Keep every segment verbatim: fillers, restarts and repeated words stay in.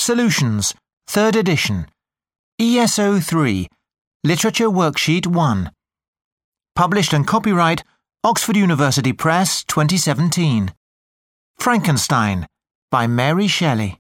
Solutions, third edition. E S O three, Literature Worksheet one. Published and copyright Oxford University Press twenty seventeen. Frankenstein by Mary Shelley.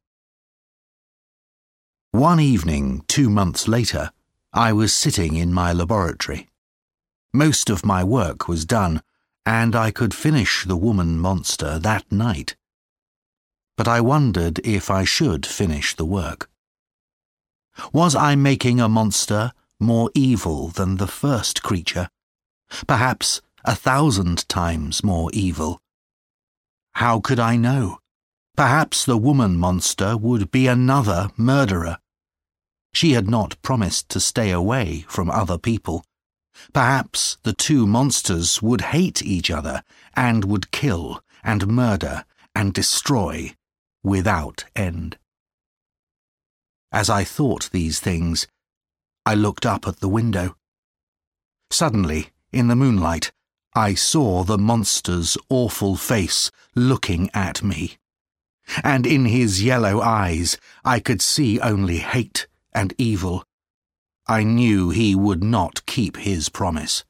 One evening, two months later, I was sitting in my laboratory. Most of my work was done, and I could finish the woman monster that night. But I wondered if I should finish the work. Was I making a monster more evil than the first creature? Perhaps a thousand times more evil. How could I know? Perhaps the woman monster would be another murderer. She had not promised to stay away from other people. Perhaps the two monsters would hate each other and would kill and murder and destroy without end. As I thought these things, I looked up at the window. Suddenly, in the moonlight, I saw the monster's awful face looking at me. And in his yellow eyes, I could see only hate and evil. I knew he would not keep his promise.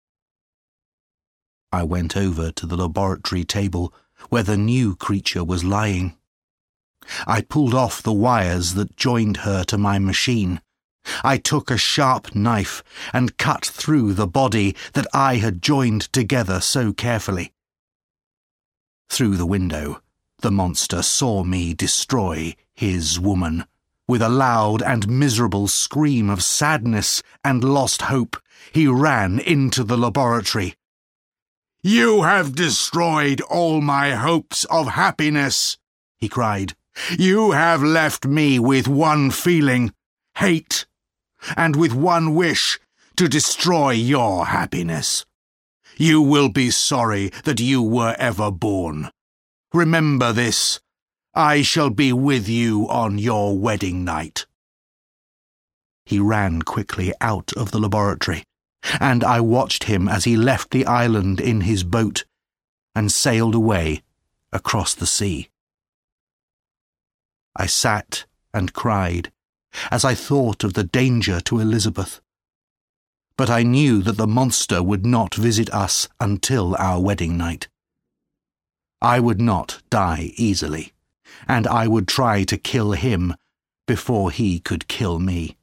I went over to the laboratory table where the new creature was lying. I pulled off the wires that joined her to my machine. I took a sharp knife and cut through the body that I had joined together so carefully. Through the window, the monster saw me destroy his woman. With a loud and miserable scream of sadness and lost hope, he ran into the laboratory. "You have destroyed all my hopes of happiness," he cried. "You have left me with one feeling, hate, and with one wish, to destroy your happiness. You will be sorry that you were ever born. Remember this. I shall be with you on your wedding night." He ran quickly out of the laboratory, and I watched him as he left the island in his boat and sailed away across the sea. I sat and cried as I thought of the danger to Elizabeth. But I knew that the monster would not visit us until our wedding night. I would not die easily, and I would try to kill him before he could kill me.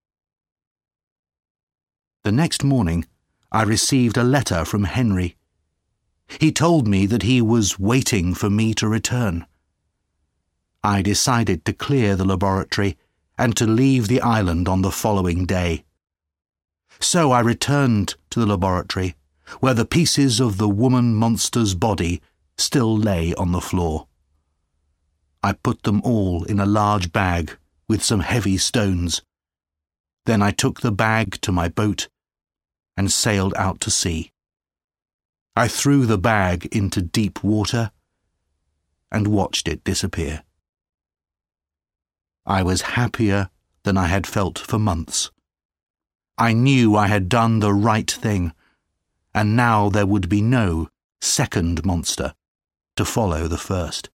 The next morning, I received a letter from Henry. He told me that he was waiting for me to return. I decided to clear the laboratory and to leave the island on the following day. So I returned to the laboratory, where the pieces of the woman monster's body still lay on the floor. I put them all in a large bag with some heavy stones. Then I took the bag to my boat and sailed out to sea. I threw the bag into deep water and watched it disappear. I was happier than I had felt for months. I knew I had done the right thing, and now there would be no second monster to follow the first.